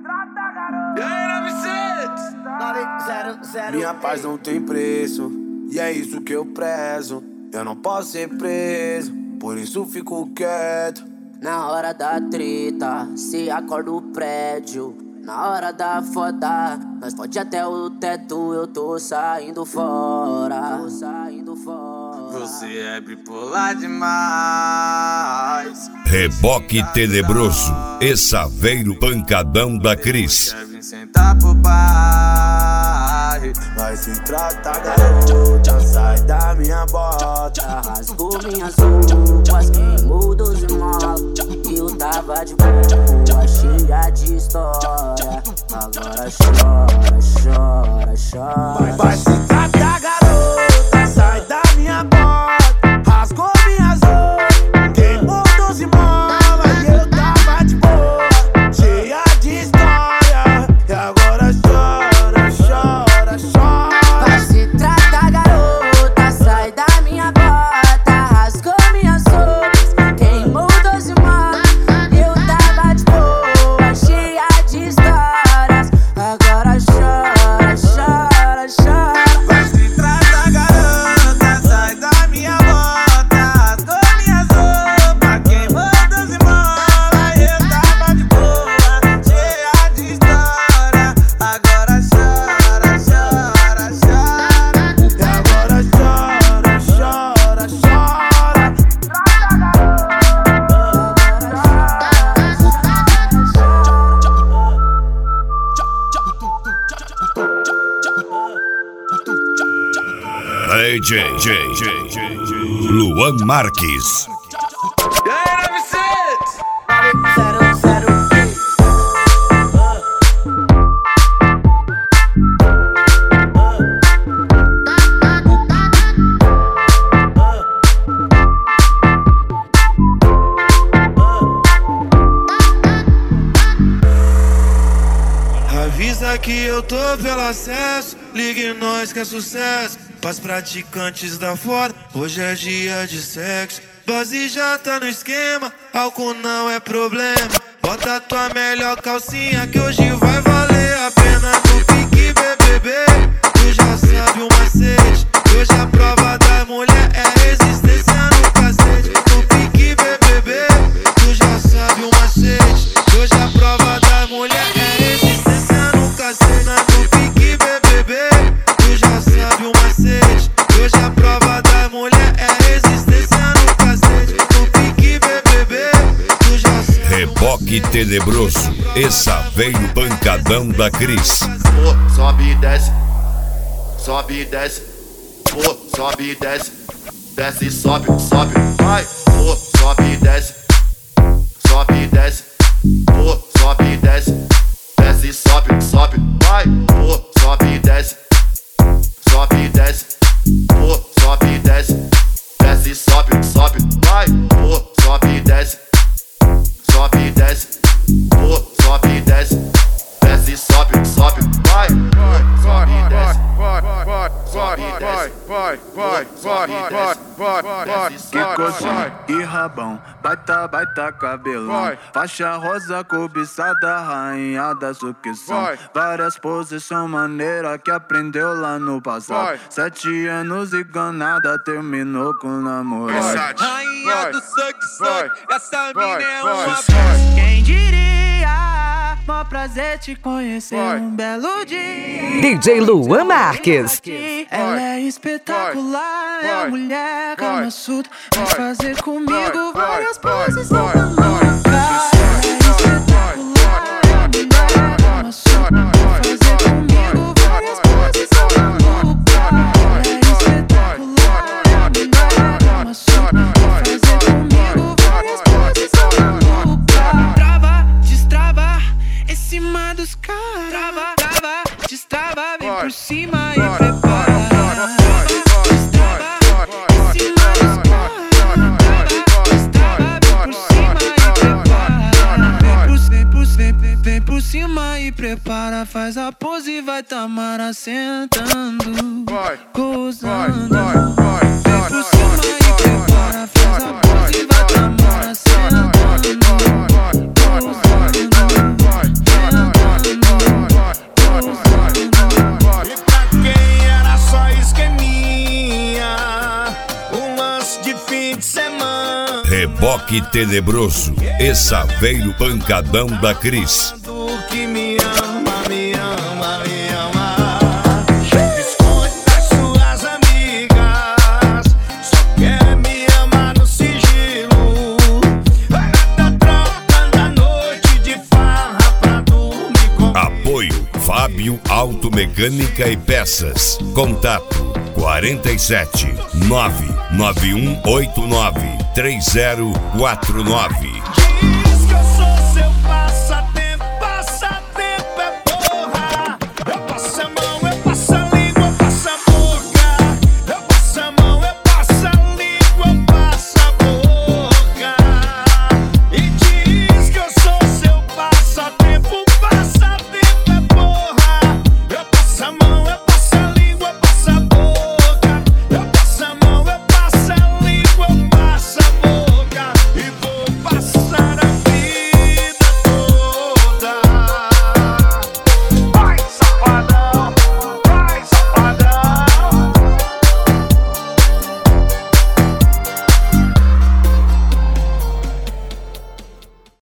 Minha paz não tem preço, e é isso que eu prezo. Eu não posso ser preso, por isso fico quieto. Na hora da treta, se acorda o prédio. Na hora da foda, nós pode até o teto. Eu tô saindo fora. Você é bipolar demais. Reboque tenebroso e Saveiro pancadão da Cris. Quer vir sentar pro pai. Vai se tratar, garota. Sai da minha bota. Rasgou minhas roupas, queimou 12 molas. Eu tava de boa, cheia de história. Agora chora, chora, chora. Vai se tratar, garota. Sai da minha bota. Rasgou minhas roupas, queimou 12 molas. E eu tava de boa, cheia de história. E agora chora, chora, chora. Vai se tratar, garota. Sai da minha bota. Rasgou minhas roupas, queimou 12 molas. Eu tava de boa, cheia de histórias. Agora chora, chora, chora. Vai se tratar, garota. Sai da minha bota. Rasgou minhas roupas, queimou 12 molas. E eu tava de boa, cheia de história. Agora chora, chora, chora. E agora chora, chora, chora. Luan Marques. Avisa que eu tô pelo acesso, ligue nós que é sucesso. Pras praticantes da foda, hoje é dia de sexo. Base já tá no esquema, álcool não é problema. Bota tua melhor calcinha que hoje vai valer a pena. No pique BBB, tu já sabe o macete. Hoje a prova da mulher é resistência no cacete. No pique BBB, tu já sabe o macete. Hoje a prova da mulher é resistência no cacete. No pique BBB, tu já sabe o macete. Hoje a prova da mulher é resistência no cacete. No pique BBB, tu já sabe. Reboque tenebroso e Saveiro pancadão da Cris. Sobe e desce, sobe e desce, sobe e desce, desce e sobe, sobe, vai, sobe e desce, sobe e desce, sobe e desce, desce e sobe, sobe, vai, sobe e desce, sobe e desce, sobe e desce, desce e sobe, sobe, vai, sobe e desce, sobe e desce, sobe e desce, desce e sobe, sobe, vai, sobe e desce, sobe e desce, sobe e desce, Que coxinha e rabão, baita cabelão. Faixa rosa cobiçada, rainha da sucção. Várias posições maneiras que aprendeu lá no passado. 7 anos e ganada, terminou com namorado. Rainha do suck, essa mina é uma Sucesso. Quem diria, mó prazer te conhecer um belo dia. DJ Luan Marques. Ela é espetacular, é a mulher Kama Sutra. Vai fazer comigo várias poses malucas. Ela é espetacular, é a mulher Kama Sutra. Vai fazer comigo várias poses malucas. Ela é espetacular, é a mulher Kama Sutra. Vai fazer comigo várias poses malucas. Trava, destrava, em cima dos caras. Trava, destrava, vem por cima e prepara. Prepara, faz a pose e vai Tamara sentando, gozando. Vem por cima e prepara, faz a pose e vai Tamara sentando, gozando. Rock Tenebroso e Saveiro Pancadão da Cris. Que me ama, me ama, me ama. Esconde das suas amigas, só quer me amar no sigilo. Barata troca da noite de farra pra dormir com. Apoio Fábio Automecânica e Peças. Contato 47 99189 3049.